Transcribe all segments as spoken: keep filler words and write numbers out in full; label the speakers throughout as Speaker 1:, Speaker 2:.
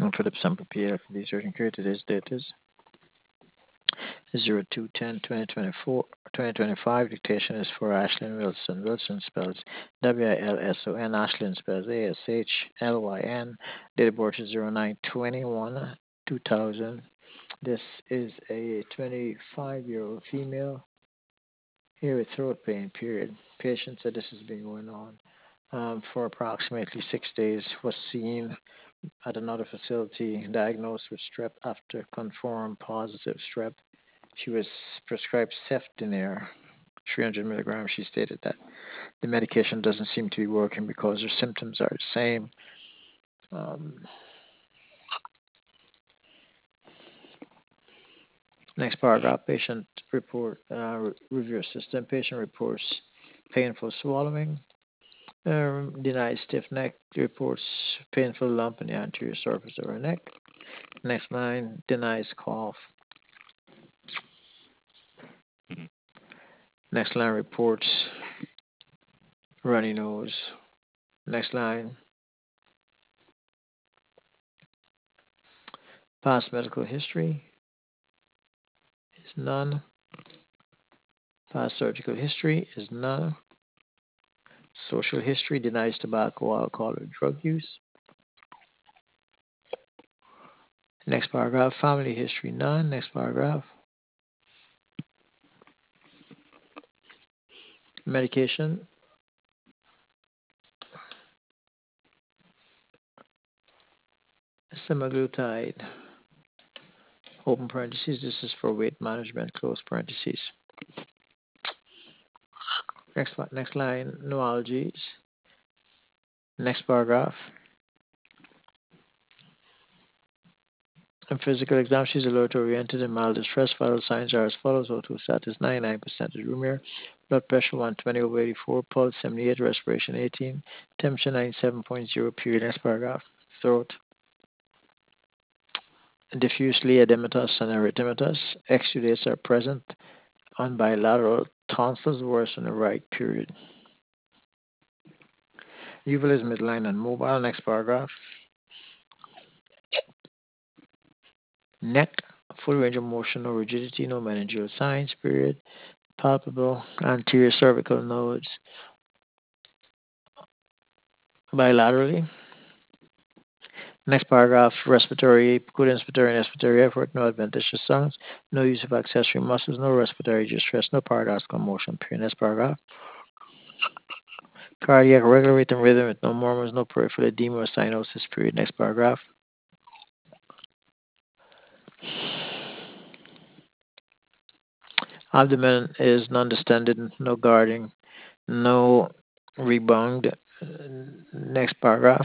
Speaker 1: Philip Semper P L for the certain period. Today's date is zero two ten twenty twenty-four twenty twenty-five. Dictation is for Ashlyn Wilson. Wilson spells W I L S O N. Ashlyn spells A S H L Y N. Date of birth is zero nine twenty-one two thousand. This is a twenty-five year old female here with throat pain, period. Patient said this has been going on um, for approximately six days. Was seen at another facility, diagnosed with strep after confirmed positive strep. She was prescribed Cefdinir, three hundred milligrams. She stated that the medication doesn't seem to be working because her symptoms are the same. Um, next paragraph, patient report, uh, review system. Patient reports painful swallowing, um, denies stiff neck, reports painful lump in the anterior surface of her neck. Next line, denies cough. Next line, reports runny nose. Next line, past medical history is none. Past surgical history is none. Social history denies tobacco, alcohol, or drug use. Next paragraph, family history none. Next paragraph, medication, semaglutide. Open parentheses, this is for weight management, close parentheses. Next, next line, no allergies. Next paragraph, in physical exam, she's alert oriented and mild distress. Vital signs are as follows: O two status ninety-nine percent is room air, blood pressure one twenty over eighty-four, pulse seventy-eight, respiration eighteen, temperature ninety-seven point zero. Period. Next paragraph, throat, diffusely edematous and erythematous. Exudates are present on bilateral tonsils, worse on the right. Period. Uvula is midline and mobile. Next paragraph. Neck, full range of motion, no rigidity, no meningeal signs. Period. Palpable anterior cervical nodes bilaterally. Next paragraph, respiratory, good inspiratory and expiratory effort, no adventitious sounds, no use of accessory muscles, no respiratory distress, no paradoxical motion. Period. Next paragraph. Cardiac regular rate and rhythm with no murmurs, no peripheral edema or cyanosis. Period. Next paragraph. Abdomen is non-distended, no guarding, no rebound. Next paragraph.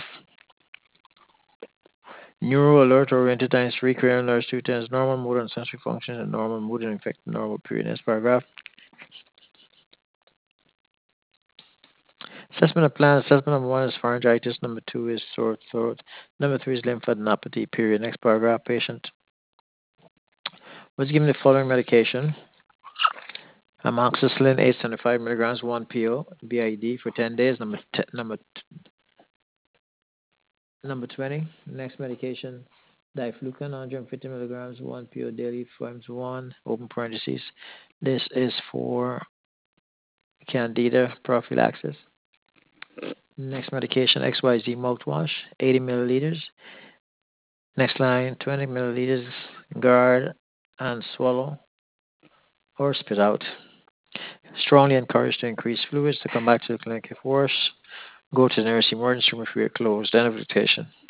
Speaker 1: Neuro alert oriented times three, cranial nerves two times normal, motor and sensory function and normal, mood and infect normal. Period. Next paragraph. Assessment of plan. Assessment number one is pharyngitis. Number two is sore throat. Number three is lymphadenopathy. Period. Next paragraph. Patient was given the following medication: amoxicillin eight hundred seventy-five milligrams, one P O, B I D for ten days. Number t- number t- number twenty. Next medication: diflucan one hundred fifty milligrams, one P O daily, times one. Open parentheses. This is for candida prophylaxis. Next medication: X Y Z mouthwash, eighty milliliters. Next line, twenty milliliters, guard and swallow or spit out. Strongly encouraged to increase fluids to come back to the clinic if worse. Go to the nearest emergency room if we are closed. End of dictation.